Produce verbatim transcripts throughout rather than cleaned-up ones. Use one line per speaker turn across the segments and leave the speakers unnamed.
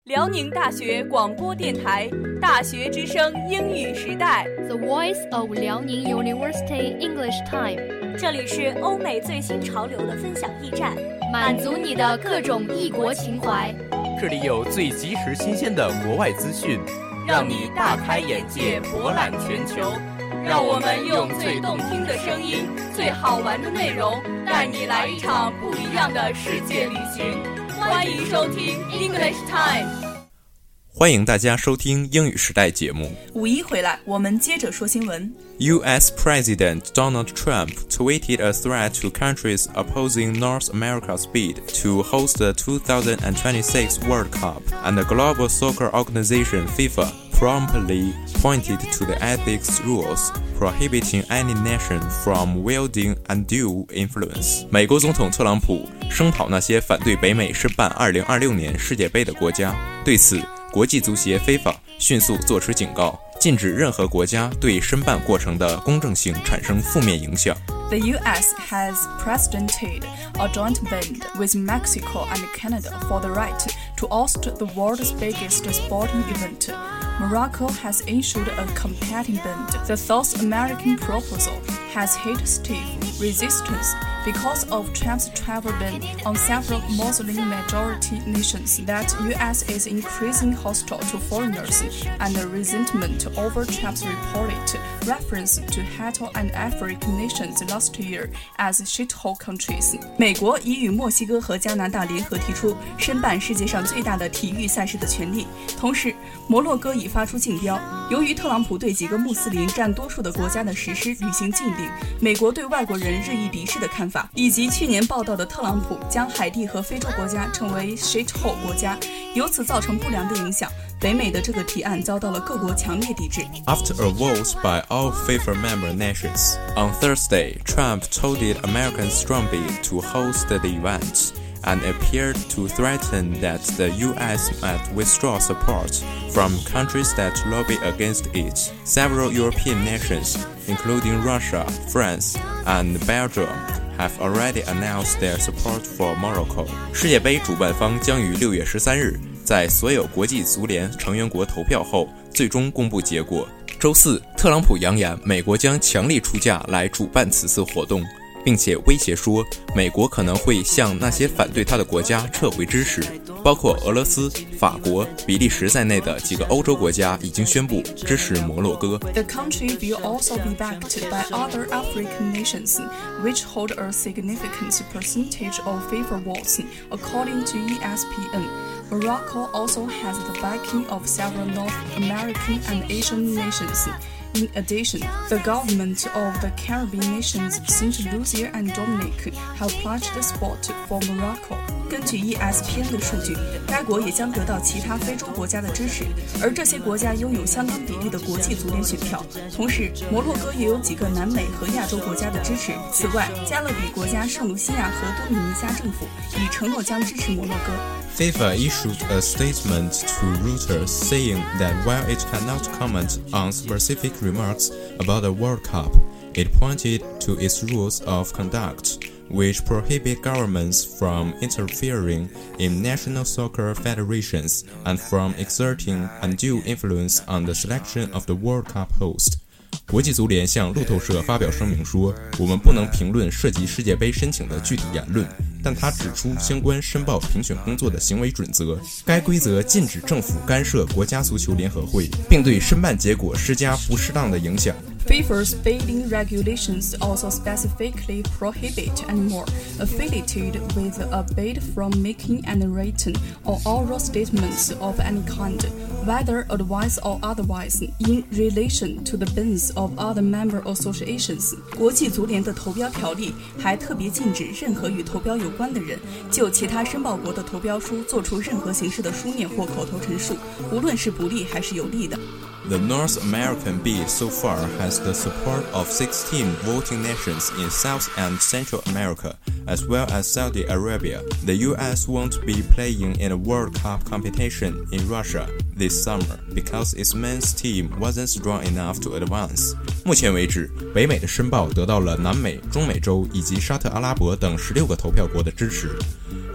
辽宁大学广播电台大学之声英语时代
The Voice of Liaoning University English Time，
这里是欧美最新潮流的分享驿站，
满足你的各种异国情怀。
这里有最及时新鲜的国外资讯，
让你大开眼界，博览全球。让我们用最动听的声音，最好玩的内容，带你来一场不一样的世界旅行。欢迎收听 English Time。
欢迎大家收听英语时代节目。
五一回来，我们接着说新闻。
U S President Donald Trump tweeted a threat to countries opposing North America's bid to host the two thousand twenty-six World Cup, and the global soccer organization FIFA promptly pointed to the ethics rules prohibiting any nation from wielding undue influence. 美国总统特朗普声讨那些反对北美申办二零二六年世界杯的国家，对此国际足协 FIFA 迅速作出警告，禁止任何国家对申办过程的公正性产生负面影响。
The U S has precedented a joint bid with Mexico and Canada for the right to host the world's biggest sporting event. Morocco has issued a competing bid. The South American proposal has hit stiff resistance because of Trump's travel ban on several Muslim-majority nations that U S is increasingly hostile to foreigners, and the resentment over Trump's reported reference to Hato and African nations last year as shithole countries. 美国已与墨西哥和加拿大联合提出申办世界上最大的体育赛事的权利，同时摩洛哥已发出竞标。由于特朗普对几个穆斯林占多数的国家的实施履行禁令，美国对外国人日益敌视的看法，以及去年报道的特朗普将海地和非洲国家称为 shithole 国家，由此造成不良的影响，北美的这个提案遭到了各国强烈抵制。
After a vote by all FIFA member nations, on Thursday, Trump told American strong bid to host the event and appeared to threaten that the U S might withdraw support from countries that lobby against it. Several European nations, including Russia, France, and Belgium, have already announced their support for Morocco. 世界杯主办方将于六月十三日在所有国际足联成员国投票后，最终公布结果。周四，特朗普扬言美国将强力出价来主办此次活动，并且威胁说美国可能会向那些反对他的国家撤回支持，包括俄罗斯、法国、比利时在内的几个欧洲国家已经宣布支持摩洛哥。
The country will also be backed by other African nations, which hold a significant percentage of FIFA votes, according to E S P N.Morocco also has the backing of several North American and Asian nations. In addition, the government of the Caribbean nations Saint Lucia and Dominic have pledged support for Morocco. 根据 E S P N 的数据，该国也将得到其他非洲国家的支持，而这些国家拥有相当比例的国际足联选票。同时，摩洛哥也有几个南美和亚洲国家的支持。此外，加勒比国家圣卢西亚和多米尼加政府已承诺将支持摩洛哥。
FIFA issued a statement to Reuters saying that while it cannot comment on specific remarks about the World Cup, it pointed to its rules of conduct, which prohibit governments from interfering in national soccer federations and from exerting undue influence on the selection of the World Cup host. 国际足联向路透社发表声明说，我们不能评论涉及世界杯申请的具体言论，但他指出相关申报评选工作的行为准则。该规则禁止政府干涉国家足球联合会，并对申办结果施加不适当的影响。
FIFA's bidding regulations also specifically prohibit any more affiliated with a bid from making any written or oral statements of any kind, whether advice or otherwise, in relation to the bids of other member associations. 国际足联的投标条例还特别禁止任何与投标有关的人就其他申报国的投标书做出任何形式的书面或口头陈述，无论是不利还是有利的。
The North American bid so far has the support of sixteen voting nations in South and Central America, as well as Saudi Arabia. The U S won't be playing in a World Cup competition in Russia this summer because its men's team wasn't strong enough to advance. 目前为止，北美的申报得到了南美、中美洲以及沙特阿拉伯等十六个投票国的支持。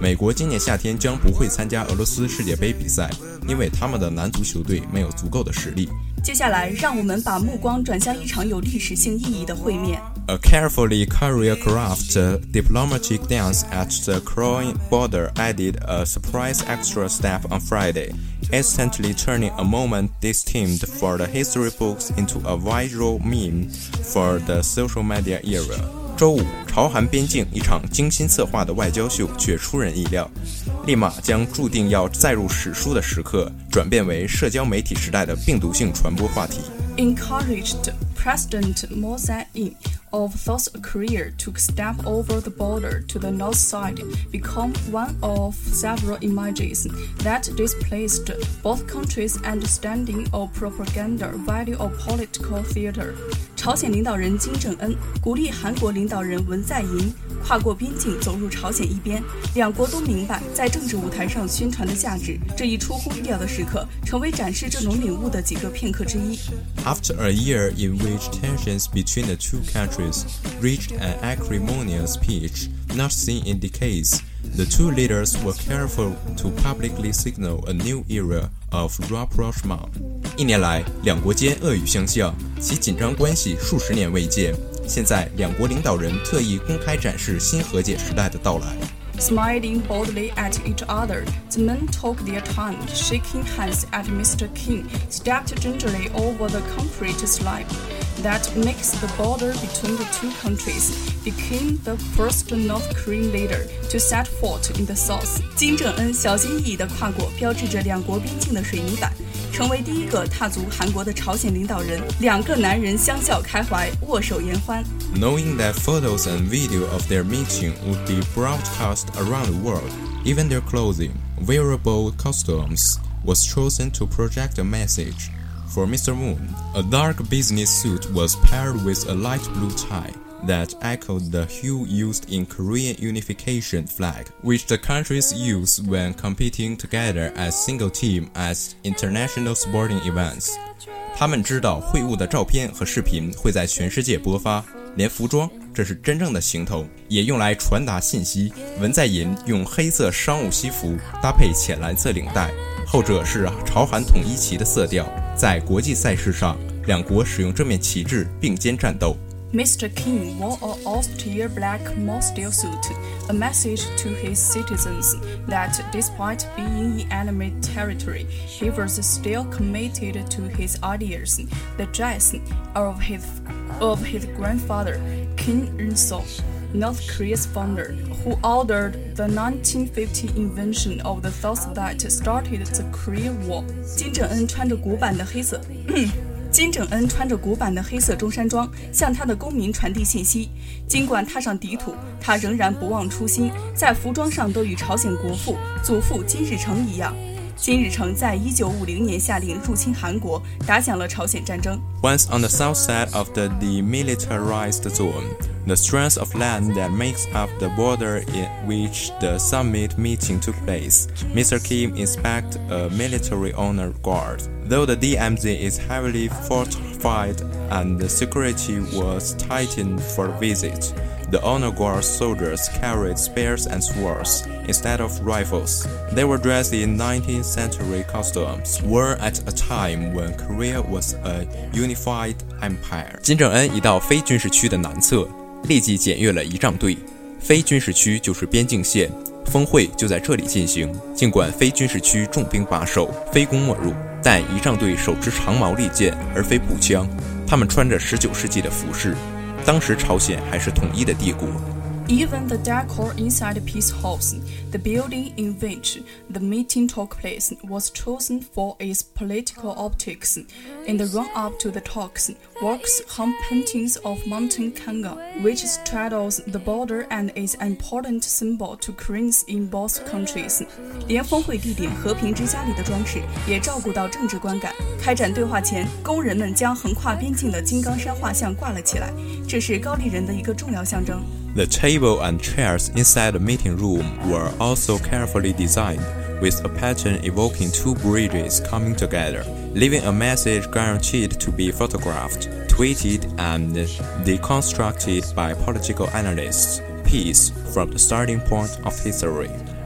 美国今年夏天将不会参加俄罗斯世界杯比赛，因为他们的男足球队没有足够的实力。
接下来，让我们把目光转向一场有历史性意义的会面。
A carefully choreographed diplomatic dance at the Croatian border added a surprise extra step on Friday, instantly turning a moment destined for the history books into a viral meme for the social media era. 周五，朝韩边境一场精心策划的外交秀却出人意料，立马将注定要载入史书的时刻转变为社交媒体时代的病毒性传播话题。
Encouraged President Moon Jae-in of South Korea to step over the border to the north side become one of several images that displaced both countries' understanding of propaganda value of political theater. 朝鲜领导人金正恩鼓励韩国领导人文在寅跨过边境走入朝鲜一边，两国都明白在政治舞台上宣传的价值。这一出乎意料的时刻，成为展示这种领悟的几个片刻之一。
After a year in which tensions between the two countries reached an acrimonious pitch not seen in decades, the two leaders were careful to publicly signal a new era of rapprochement. 一年来，两国间恶语相向，其紧张关系数十年未见。现在，两国领导人特意公开展示新和解时代的到来。
Smiling boldly at each other, the men took their time, shaking hands as Mister Kim stepped gingerly over the concrete slab that makes the border between the two countries, became the first North Korean leader to set foot in the south. 金正恩小心翼翼地跨过标志着两国边境的水泥板，成为第一个踏足韩国的朝鲜领导人。两个男人相笑开怀，握手言欢。
Knowing that photos and video of their meeting would be broadcast around the world, even their clothing, wearable costumes, was chosen to project a message. For Mister Moon, a dark business suit was paired with a light blue tie that echoed the hue used in Korean unification flag, which the countries use when competing together as single team at international sporting events. 他们知道会晤的照片和视频会在全世界播发，连服装，这是真正的行头，也用来传达信息。文在寅用黑色商务西服搭配浅蓝色领带，后者是朝韩统一旗的色调。在国际赛事上，两国使用这面旗帜并肩战斗。
Mister Kim wore an austere black mostly suit, a message to his citizens that despite being in enemy territory, he was still committed to his ideas, the dress of his, of his grandfather, Kim Il-sung, North Korea's founder, who ordered the nineteen fifty invention of the South that started the Korean War. 金正恩穿着古板的黑色金正恩穿着古板的黑色中山装，向他的公民传递信息。尽管踏上敌土，他仍然不忘初心，在服装上都与朝鲜国父、祖父金日成一样。金日成在一九五零年下令入侵韩国，打响了朝鲜战争。
Once on the south side of the demilitarized zone, the stretch of land that makes up the border in which the summit meeting took place, Mister Kim inspected a military honor guard. Though the D M Z is heavily fortified and the security was tightened for the visit, the honor guard soldiers carried spears and swords instead of rifles. They were dressed in nineteenth century costumes, worn at a time when Korea was a unified empire. 金正恩一到非军事区的南侧，立即检阅了仪仗队。非军事区就是边境线，峰会就在这里进行。尽管非军事区重兵把守，非攻莫入，但仪仗队手持长矛利剑，而非步枪。他们穿着十九世纪的服饰。当时朝鲜还是统一的帝国。
Even the decor inside the Peace House, the building in which the meeting took place, was chosen for its political optics. In the run-up to the talks, works hung paintings of Mountain Kanga, which straddles the border and is an important symbol to Koreans in both countries. 连峰会地点和平之家里的装饰也照顾到政治观感。开展对话前，工人们将横跨边境的金刚山画像挂了起来，这是高丽人的一个重要象征。
The table and chairs inside the meeting room were also carefully designed, with a pattern evoking two bridges coming together, leaving a message guaranteed to be photographed, tweeted, and deconstructed by political analysts. Peace from the starting point of history.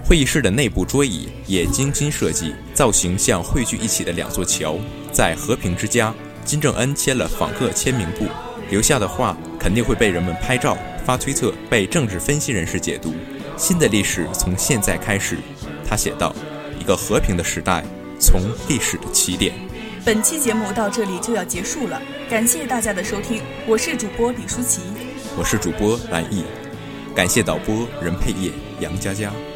会议室的内部桌椅也精心设计，造型像汇聚一起的两座桥。在和平之家，金正恩签了访客签名簿，留下的话肯定会被人们拍照、发推特，被政治分析人士解读。新的历史从现在开始，他写道，一个和平的时代从历史的起点。
本期节目到这里就要结束了，感谢大家的收听，我是主播李舒淇，
我是主播蓝毅，感谢导播任佩叶、杨佳佳。